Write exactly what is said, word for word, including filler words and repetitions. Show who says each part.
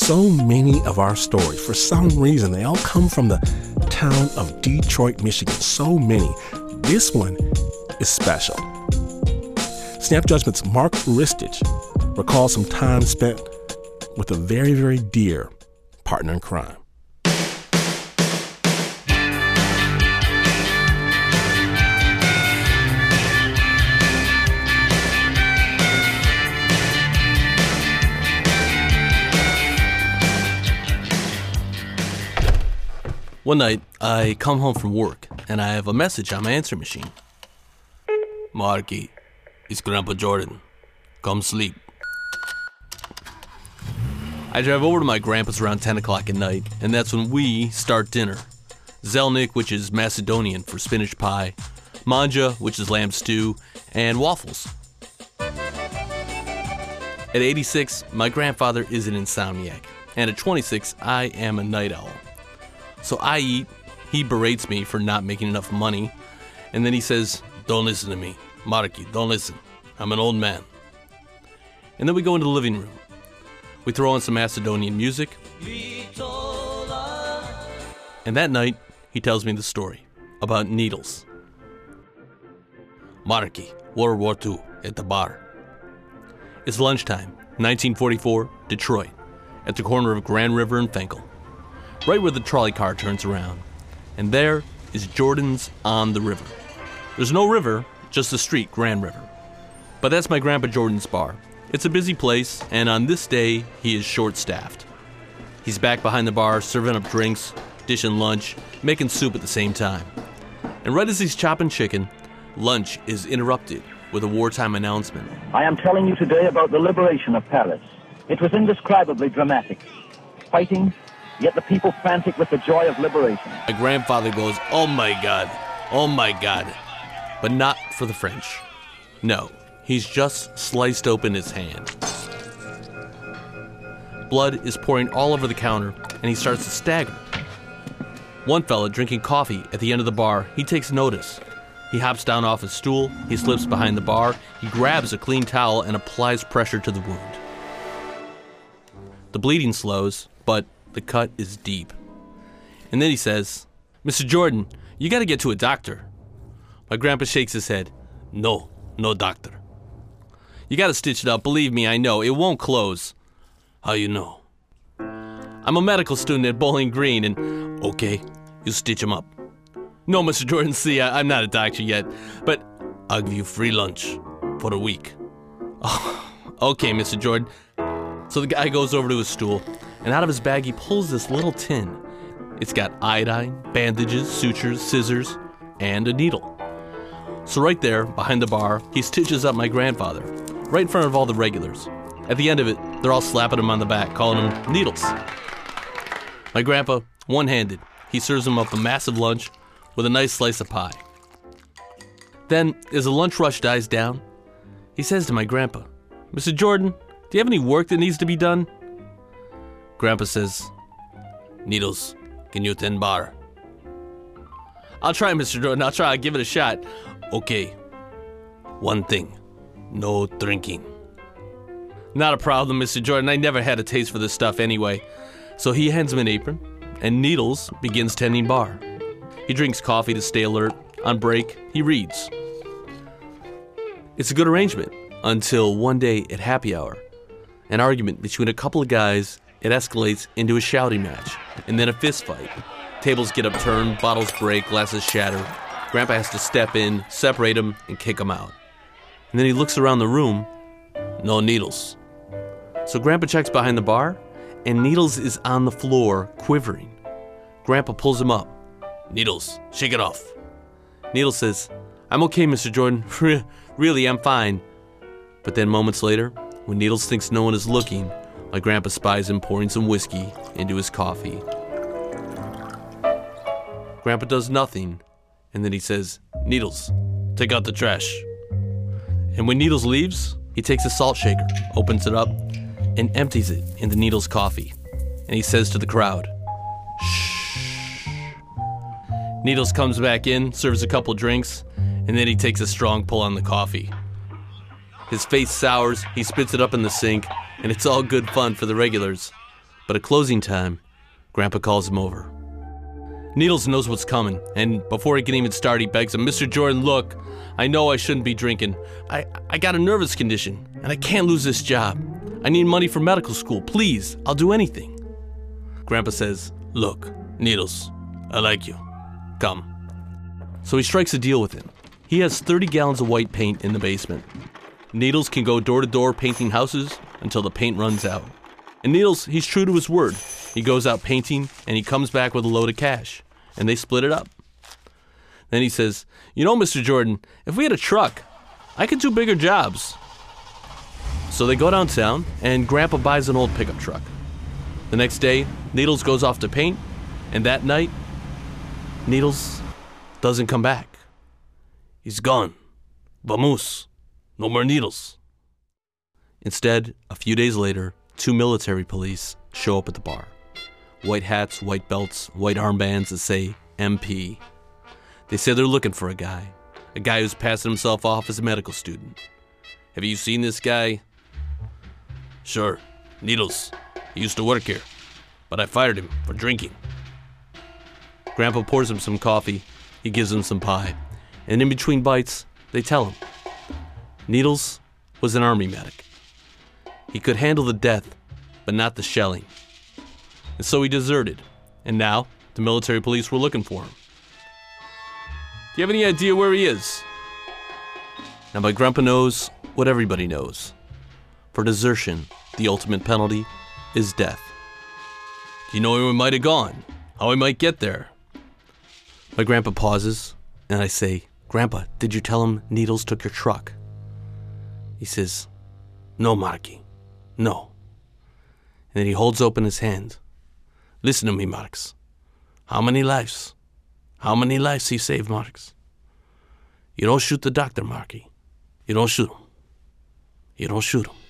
Speaker 1: So many of our stories, for some reason, they all come from the town of Detroit, Michigan. So many. This one is special. Snap Judgment's Mark Ristich recalls some time spent with a very, very dear partner in crime.
Speaker 2: One night, I come home from work, and I have a message on my answering machine. Marky, it's Grandpa Jordan. Come sleep. I drive over to my grandpa's around ten o'clock at night, and that's when we start dinner. Zelnik, which is Macedonian for spinach pie, manja, which is lamb stew, and waffles. At eighty-six, my grandfather is an insomniac, and at twenty-six, I am a night owl. So I eat, he berates me for not making enough money, and then he says, "Don't listen to me. Marky, don't listen. I'm an old man." And then we go into the living room. We throw on some Macedonian music. And that night, he tells me the story about needles. Marky, World War Two, at the bar. It's lunchtime, nineteen forty-four, Detroit, at the corner of Grand River and Fenkell, right where the trolley car turns around. And there is Jordan's on the river. There's no river, just the street, Grand River. But that's my Grandpa Jordan's bar. It's a busy place, and on this day, he is short-staffed. He's back behind the bar, serving up drinks, dishing lunch, making soup at the same time. And right as he's chopping chicken, lunch is interrupted with a wartime announcement.
Speaker 3: I am telling you today about the liberation of Paris. It was indescribably dramatic. Fighting, yet the people frantic with the joy of liberation.
Speaker 2: My grandfather goes, "Oh my God, oh my God." But not for the French. No, he's just sliced open his hand. Blood is pouring all over the counter, and he starts to stagger. One fella drinking coffee at the end of the bar, he takes notice. He hops down off his stool, he slips behind the bar, he grabs a clean towel and applies pressure to the wound. The bleeding slows, but the cut is deep. And then he says, "Mister Jordan, you gotta get to a doctor." My grandpa shakes his head. "No, no doctor. You gotta stitch it up, believe me, I know. It won't close." "How you know?" "I'm a medical student at Bowling Green, and..." "Okay, you stitch him up." "No, Mister Jordan, see, I, I'm not a doctor yet, but..." "I'll give you free lunch for a week." "Oh, okay, Mister Jordan." So the guy goes over to his stool, and out of his bag he pulls this little tin. It's got iodine, bandages, sutures, scissors, and a needle. So right there, behind the bar, he stitches up my grandfather, right in front of all the regulars. At the end of it, they're all slapping him on the back, calling him Needles. My grandpa, one-handed, he serves him up a massive lunch with a nice slice of pie. Then, as the lunch rush dies down, he says to my grandpa, "Mister Jordan, do you have any work that needs to be done?" Grandpa says, "Needles, can you attend bar?" "I'll try, Mister Jordan, I'll try, I'll give it a shot." "Okay, one thing, no drinking." "Not a problem, Mister Jordan, I never had a taste for this stuff anyway." So he hands him an apron, and Needles begins tending bar. He drinks coffee to stay alert. On break, he reads. It's a good arrangement, until one day at happy hour, an argument between a couple of guys, it escalates into a shouting match, and then a fist fight. Tables get upturned, bottles break, glasses shatter. Grandpa has to step in, separate them, and kick them out. And then he looks around the room. No Needles. So Grandpa checks behind the bar, and Needles is on the floor, quivering. Grandpa pulls him up. "Needles, shake it off." Needles says, "I'm okay, Mister Jordan. Really, I'm fine." But then moments later, when Needles thinks no one is looking, my grandpa spies him pouring some whiskey into his coffee. Grandpa does nothing, and then he says, "Needles, take out the trash." And when Needles leaves, he takes a salt shaker, opens it up, and empties it into Needles' coffee. And he says to the crowd, "Shh." Needles comes back in, serves a couple drinks, and then he takes a strong pull on the coffee. His face sours, he spits it up in the sink, and it's all good fun for the regulars. But at closing time, Grandpa calls him over. Needles knows what's coming, and before he can even start, he begs him, Mister Jordan, look, I know I shouldn't be drinking. I, I got a nervous condition, and I can't lose this job. I need money for medical school. Please, I'll do anything. Grandpa says, look, Needles, I like you. Come. So he strikes a deal with him. He has thirty gallons of white paint in the basement. Needles can go door to door painting houses until the paint runs out. And Needles, he's true to his word. He goes out painting, and he comes back with a load of cash, and they split it up. Then he says, you know, Mister Jordan, if we had a truck, I could do bigger jobs. So they go downtown, and Grandpa buys an old pickup truck. The next day, Needles goes off to paint, and that night, Needles doesn't come back. He's gone. Vamos. No more Needles. Instead, a few days later, two military police show up at the bar. White hats, white belts, white armbands that say M P. They say they're looking for a guy. A guy who's passing himself off as a medical student. Have you seen this guy? Sure. Needles. He used to work here. But I fired him for drinking. Grandpa pours him some coffee. He gives him some pie. And in between bites, they tell him. Needles was an army medic. He could handle the death, but not the shelling. And so he deserted. And now, the military police were looking for him. Do you have any idea where he is? Now, my grandpa knows what everybody knows. For desertion, the ultimate penalty is death. Do you know where he might have gone? How he might get there? My grandpa pauses, and I say, Grandpa, did you tell him Needles took your truck? He says, no, Marky, no. And then he holds open his hand. Listen to me, Marks. How many lives? How many lives he saved, Marks? You don't shoot the doctor, Marky. You don't shoot him. You don't shoot him.